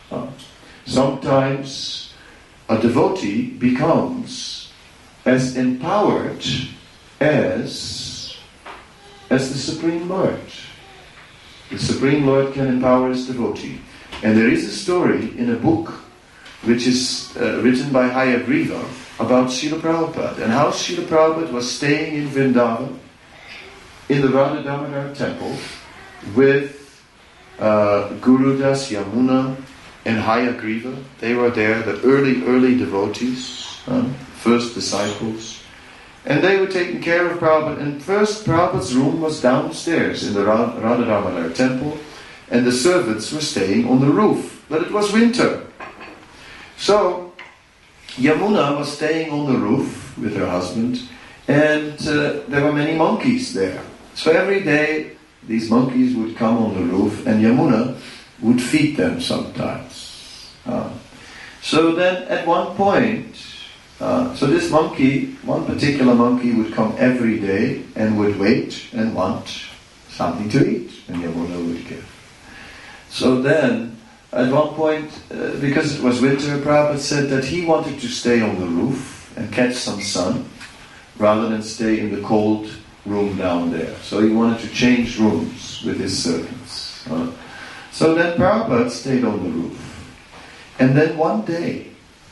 Sometimes a devotee becomes as empowered as the Supreme Lord. The Supreme Lord can empower his devotee. And there is a story in a book which is written by Hayagriva about Srila Prabhupada, and how Srila Prabhupada was staying in Vrindavan in the Radha Damodar temple with Gurudas, Yamuna and Hayagriva. They were there, the early devotees, first disciples. And they were taking care of Prabhupada. And first Prabhupada's room was downstairs in the Radha Damodar temple, and the servants were staying on the roof. But it was winter. So Yamuna was staying on the roof with her husband, and there were many monkeys there. So every day these monkeys would come on the roof, and Yamuna would feed them sometimes. So then at one point, so this monkey, one particular monkey, would come every day and would wait and want something to eat, and Yamuna would give. So then, at one point, because it was winter, Prabhupada said that he wanted to stay on the roof and catch some sun, rather than stay in the cold room down there. So he wanted to change rooms with his servants. So then Prabhupada stayed on the roof. And then one day,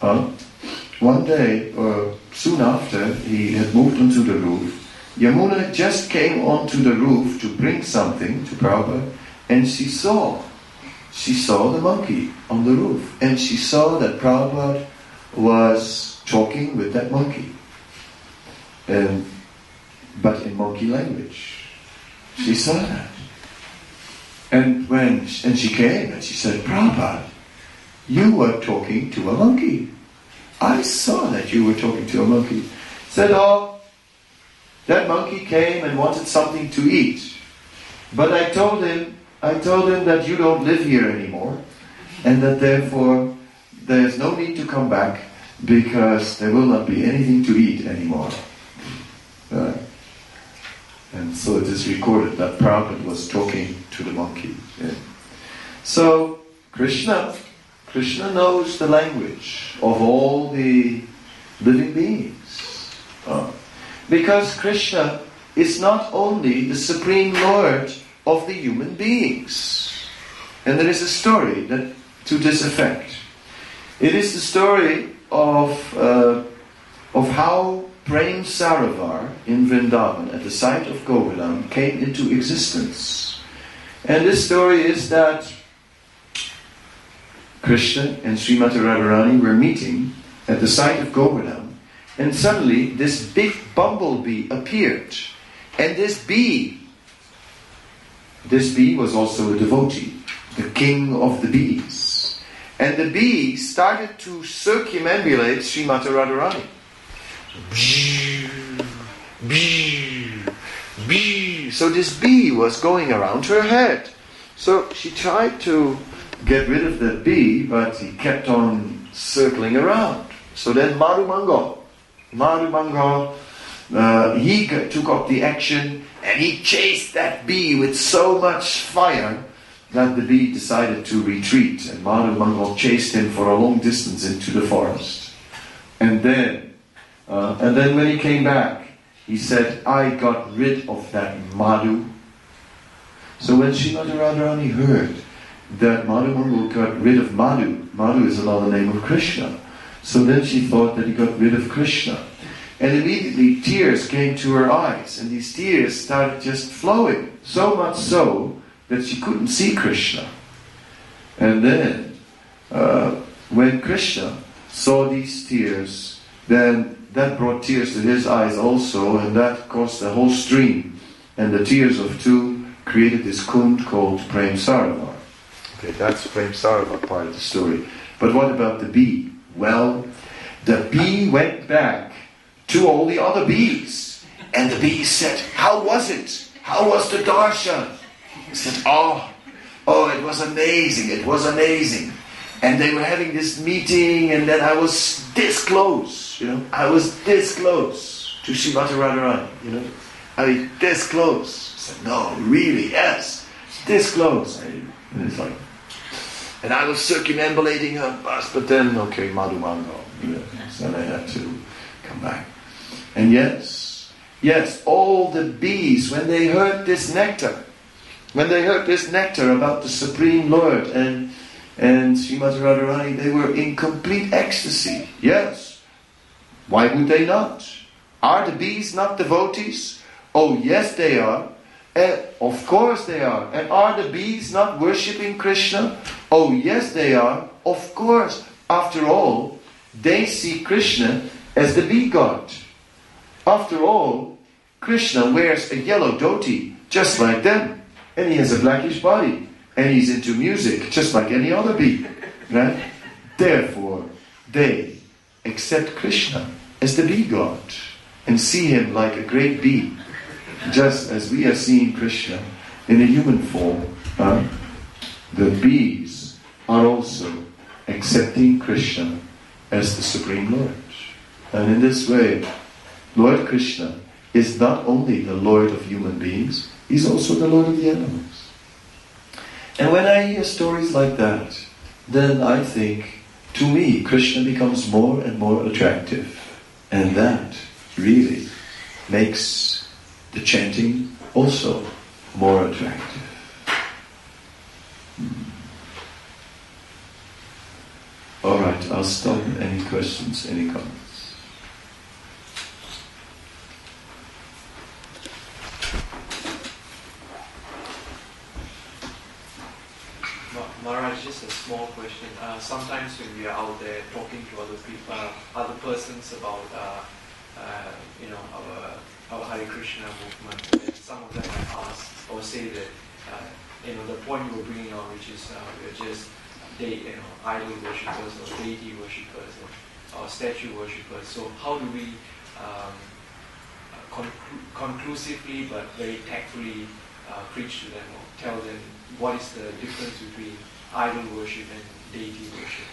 soon after he had moved onto the roof, Yamuna just came onto the roof to bring something to Prabhupada, and she saw the monkey on the roof, and she saw that Prabhupada was talking with that monkey, but in monkey language. She saw that. And she came and she said, Prabhupada, you were talking to a monkey. I saw that you were talking to a monkey. Said, that monkey came and wanted something to eat. But I told him that you don't live here anymore, and that therefore there's no need to come back, because there will not be anything to eat anymore. And so it is recorded that Prabhupada was talking to the monkey. Yeah. So Krishna knows the language of all the living beings. Because Krishna is not only the Supreme Lord of the human beings. And there is a story to this effect. It is the story of how Prem Saravar in Vrindavan, at the site of Govardhan, came into existence. And this story is that Krishna and Srimati Radharani were meeting at the site of Govardhan, and suddenly this big bumblebee appeared, And this bee was also a devotee, the king of the bees. And the bee started to circumambulate Srimati Radharani. So this bee was going around her head. So she tried to get rid of the bee, but he kept on circling around. So then Madhumangal, he took up the action, and he chased that bee with so much fire that the bee decided to retreat. And Madhumangal chased him for a long distance into the forest. And then when he came back, he said, I got rid of that Madhu. So when Srimati Radharani heard that Madhumangal got rid of Madhu, Madhu is another name of Krishna. So then she thought that he got rid of Krishna. And immediately tears came to her eyes, and these tears started just flowing, so much so that she couldn't see Krishna. And then, when Krishna saw these tears, then that brought tears to his eyes also, and that caused a whole stream. And the tears of two created this kund called Prem Sarovar. Okay, that's Prem Sarovar part of the story. But what about the bee? Well, the bee went back to all the other bees. And the bees said, how was it? How was the darshan? He said, oh, it was amazing. It was amazing. And they were having this meeting, and then I was this close, I was this close to Srimati Radharani, I mean, this close. I said, no, really, yes, this close. And it's like, and I was circumambulating her, but then, okay, Madhumangal, so I had to come back. And yes, all the bees, when they heard this nectar about the Supreme Lord and Srimati Radharani, they were in complete ecstasy. Yes. Why would they not? Are the bees not devotees? Oh, yes, they are. Of course they are. And are the bees not worshipping Krishna? Oh, yes, they are. Of course. After all, they see Krishna as the bee god. After all, Krishna wears a yellow dhoti, just like them. And he has a blackish body. And he's into music, just like any other bee. Right? Therefore, they accept Krishna as the bee god and see him like a great bee, just as we are seeing Krishna in a human form. The bees are also accepting Krishna as the Supreme Lord. And in this way, Lord Krishna is not only the Lord of human beings, he's also the Lord of the animals. And when I hear stories like that, then I think, to me, Krishna becomes more and more attractive. And that really makes the chanting also more attractive. Alright, I'll stop. Any questions, any comments? Maharaj, just a small question. Sometimes when we are out there talking to other people, other persons about, our Hare Krishna movement, and some of them might ask or say that, the point you were bringing on, which is we're just idol worshippers or deity worshippers or statue worshippers. So how do we conclusively but very tactfully preach to them or tell them what is the difference between idol worship and deity worship?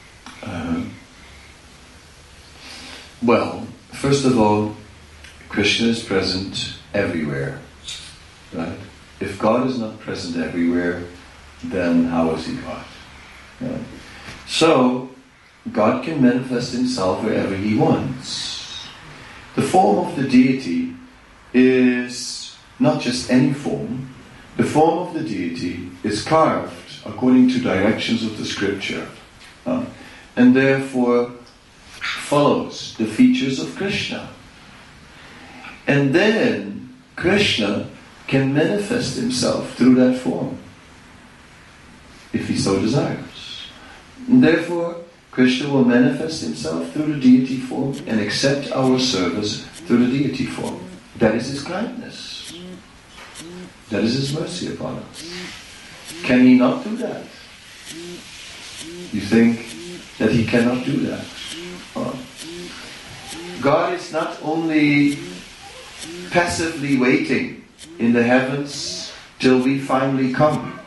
Well, first of all, Krishna is present everywhere, right? If God is not present everywhere, then how is he God? Right? So, God can manifest himself wherever he wants. The form of the deity is not just any form. The form of the deity is carved according to directions of the scripture, and therefore follows the features of Krishna. And then Krishna can manifest himself through that form, if he so desires. And therefore, Krishna will manifest himself through the deity form and accept our service through the deity form. That is His kindness. That is His mercy upon us. Can He not do that? You think that He cannot do that? God is not only passively waiting in the heavens till we finally come,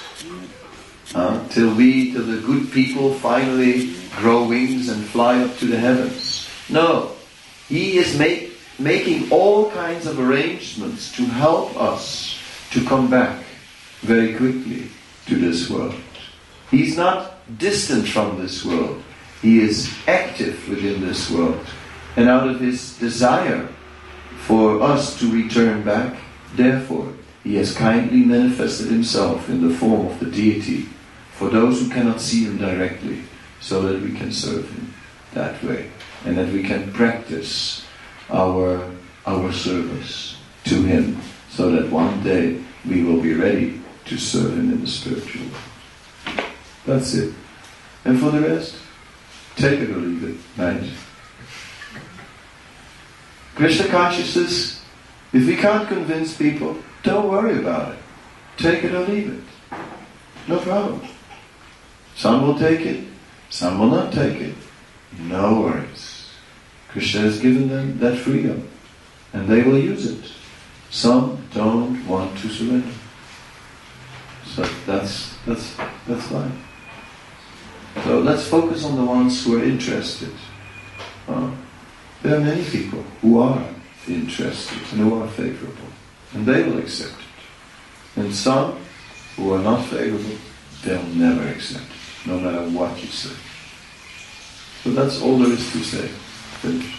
till the good people finally grow wings and fly up to the heavens. No, He is making all kinds of arrangements to help us to come back very quickly to this world. He's not distant from this world. He is active within this world. And out of His desire for us to return back, therefore, He has kindly manifested Himself in the form of the deity for those who cannot see Him directly, so that we can serve Him that way, and that we can practice our service to Him, so that one day we will be ready to serve Him in the spiritual world. That's it. And for the rest, take it or leave it, right? Krishna consciousness, if we can't convince people, don't worry about it. Take it or leave it. No problem. Some will take it, some will not take it. No worries. Krishna has given them that freedom, and they will use it. Some don't want to surrender. So that's fine. So let's focus on the ones who are interested. There are many people who are interested and who are favorable, and they will accept it. And some who are not favorable, they'll never accept it, no matter what you say. So that's all there is to say. Finished.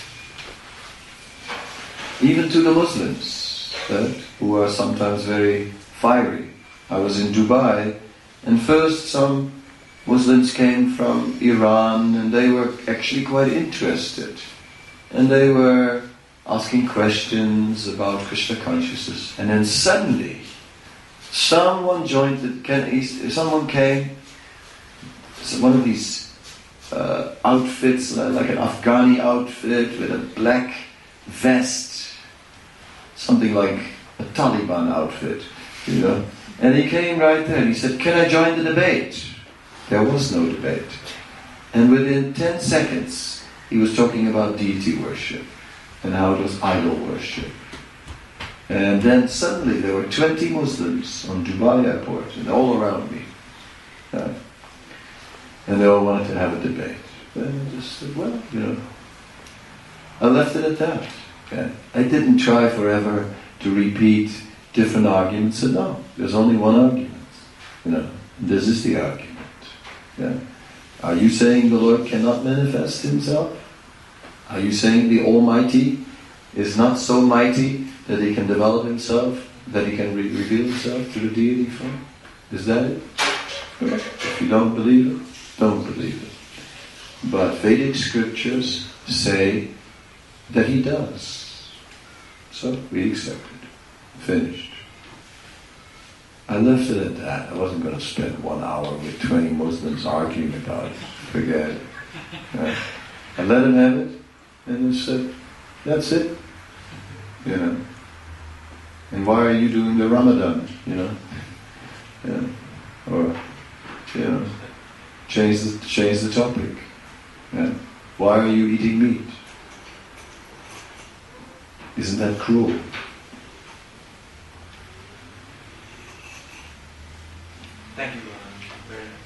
Even to the Muslims, who are sometimes very fiery. I was in Dubai, and first some Muslims came from Iran, and they were actually quite interested. And they were asking questions about Krishna consciousness. And then suddenly, someone someone came, one of these outfits, like an Afghani outfit with a black vest, something like a Taliban outfit, you know. And he came right there and he said, "Can I join the debate?" There was no debate. And within 10 seconds, he was talking about deity worship and how it was idol worship. And then suddenly there were 20 Muslims on Dubai airport and all around me. And they all wanted to have a debate. And I just said, well, you know, I left it at that. Okay? I didn't try forever to repeat different arguments. I said, no, there's only one argument. You know, this is the argument. Yeah? Are you saying the Lord cannot manifest Himself? Are you saying the Almighty is not so mighty that He can develop Himself, that He can reveal Himself to the deity form? Is that it? Okay. If you don't believe it, don't believe it. But Vedic scriptures say that He does. So we accept it. Finished. I left it at that. I wasn't going to spend 1 hour with 20 Muslims arguing about it. Forget it. I let them have it, and they said, that's it. You know. And why are you doing the Ramadan? You know. Yeah. Or, you know, change the topic. Yeah. Why are you eating meat? Isn't that cruel? Thank you, very nice.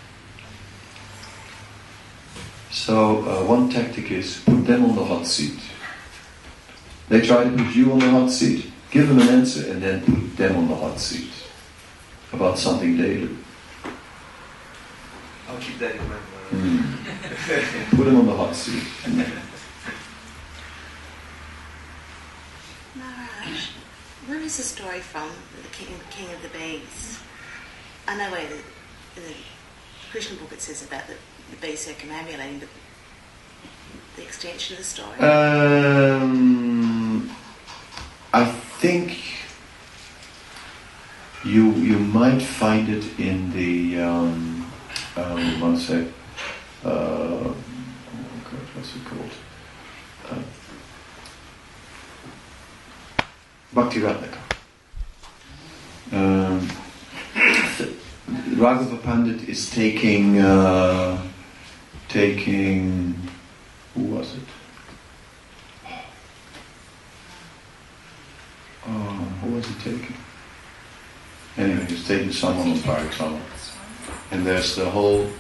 So one tactic is put them on the hot seat. They try to put you on the hot seat, give them an answer, and then put them on the hot seat about something they do. I'll keep that in mind. Put them on the hot seat. Maharaj, where is the story from, the King of the Bees? I know where in the Krishna book it says about the bees circumambulating, but the extension of the story? I think you might find it in the one sec. Oh God, what's it called? Bhakti-Ratnaka. Raghava Pandit is taking, who was it? Who was he taking? Anyway, he's taking someone on Parikama. And there's the whole...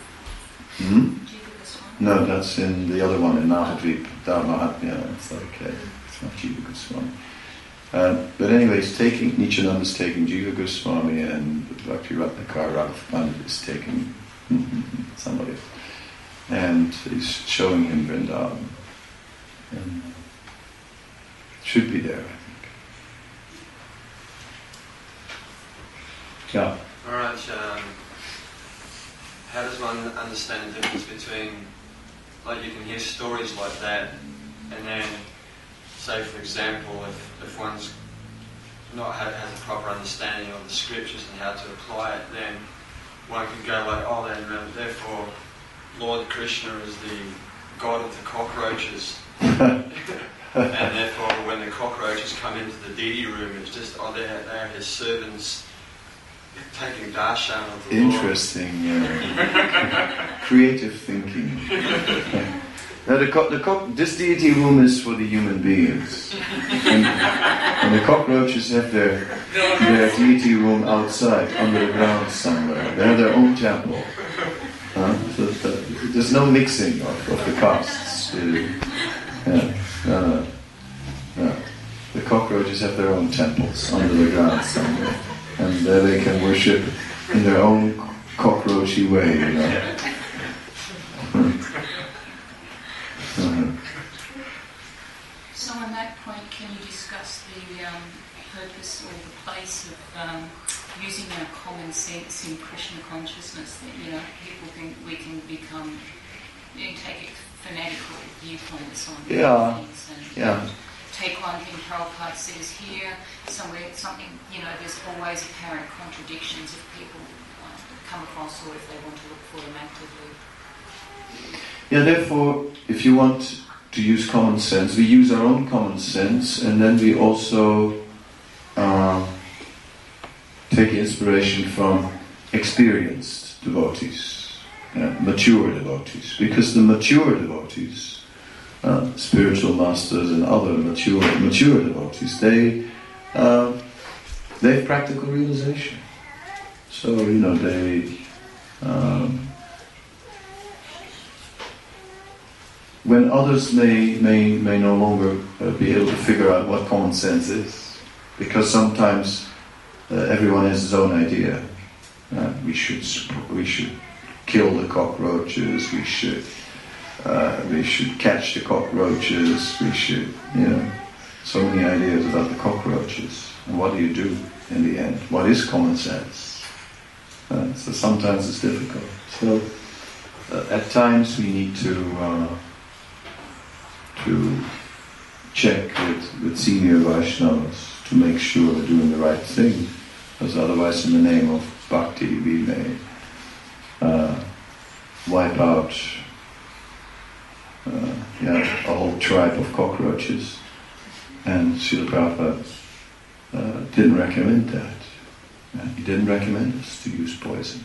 No, that's in the other one, in Navadvip, Dharmahatmya. It's okay. It's not Jiva Goswami. But anyway, he's taking, Nityananda's taking Jiva Goswami, and Bhakti-Ratnaka, Raghava Pandit is taking somebody. And he's showing him Vrindavan. And it should be there, I think. Yeah. Alright, how does one understand the difference between, like you can hear stories like that, and then, say for example, if one's not has a proper understanding of the scriptures and how to apply it, then one can go like, oh, then therefore Lord Krishna is the god of the cockroaches. And therefore when the cockroaches come into the deity room, it's just, oh, they're his servants taking darshan of the Interesting, creative thinking. Now this deity room is for the human beings, and the cockroaches have their deity room outside, under the ground somewhere. They have their own temple. So there's no mixing of the castes. The cockroaches have their own temples under the ground somewhere. And there they can worship in their own cockroachy way, you know. So on that point, can you discuss the purpose or the place of using our common sense in Krishna consciousness? That, you know, people think we can become, take fanatical viewpoints on things and take one thing Prabhupada says here, somewhere, something, you know, there's always apparent contradictions if people come across or if they want to look for them actively. Yeah, therefore, if you want to use common sense, we use our own common sense, and then we also take inspiration from experienced devotees, mature devotees, because the mature devotees, spiritual masters and other mature devotees, they have practical realization. So, you know, they when others may no longer be able to figure out what common sense is, because sometimes everyone has his own idea. We should kill the cockroaches. We should catch the cockroaches. We should, you know, so many ideas about the cockroaches. And what do you do in the end? What is common sense? So sometimes it's difficult. So at times we need to check with senior Vaishnavas to make sure we're doing the right thing, because otherwise, in the name of bhakti, we may wipe out a whole tribe of cockroaches. And Srila Prabhupada didn't recommend that. He didn't recommend us to use poison.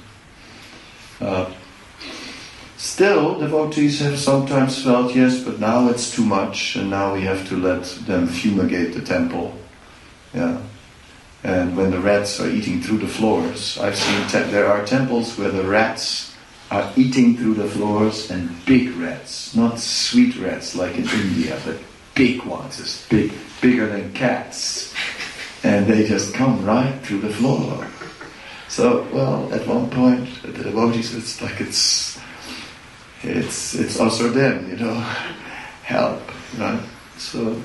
Still, devotees have sometimes felt, yes, but now it's too much, and now we have to let them fumigate the temple. Yeah. And when the rats are eating through the floors, I've seen there are temples where the rats are eating through the floors, and big rats, not sweet rats like in India, but big ones, just bigger than cats, and they just come right through the floor. So, well, at one point, the devotees, it's like it's us or them, you know, help, right? So,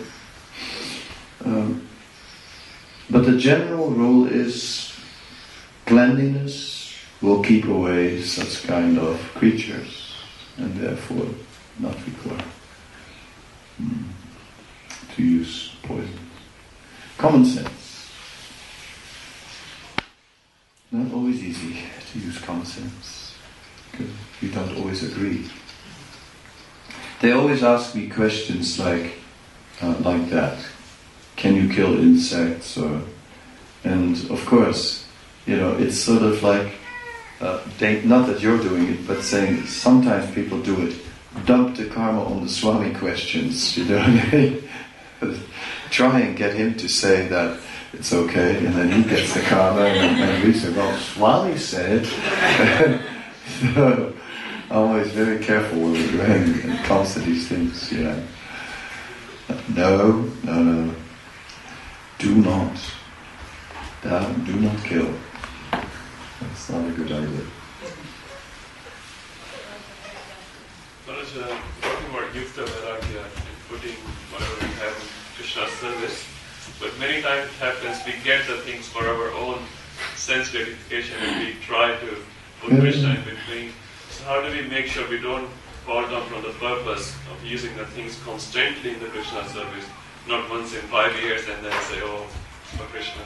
but the general rule is cleanliness will keep away such kind of creatures, and therefore not require to use poison. Common sense. Not always easy to use common sense, because we don't always agree. They always ask me questions like that. can you kill insects? And of course, it's sort of like, not that you're doing it, but saying sometimes people do it. Dump the karma on the Swami questions, Try and get him to say that it's okay, and then he gets the karma, and we say, well, Swami said. So, I'm always very careful when it comes to these things, No. Do not kill. That's not a good idea. Talking about Yukta Vairagya and putting whatever we have in Krishna's service, but many times it happens we get the things for our own sense gratification and we try to put Krishna in between. So how do we make sure we don't fall down from the purpose of using the things constantly in the Krishna service, not once in 5 years and then say, oh, for Krishna?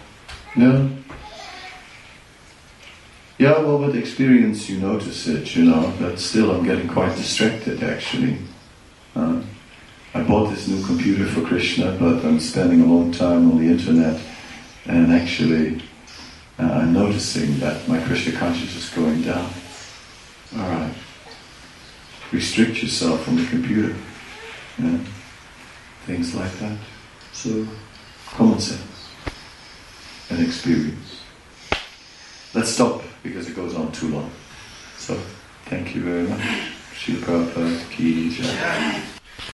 Yeah, well, with experience you notice it, but still I'm getting quite distracted actually. I bought this new computer for Krishna, but I'm spending a long time on the internet, and actually I'm noticing that my Krishna consciousness is going down. Alright. Restrict yourself from the computer. Things like that. So, common sense and experience. Let's stop, because it goes on too long. So, thank you very much. Srila Prabhupada Ki Jai.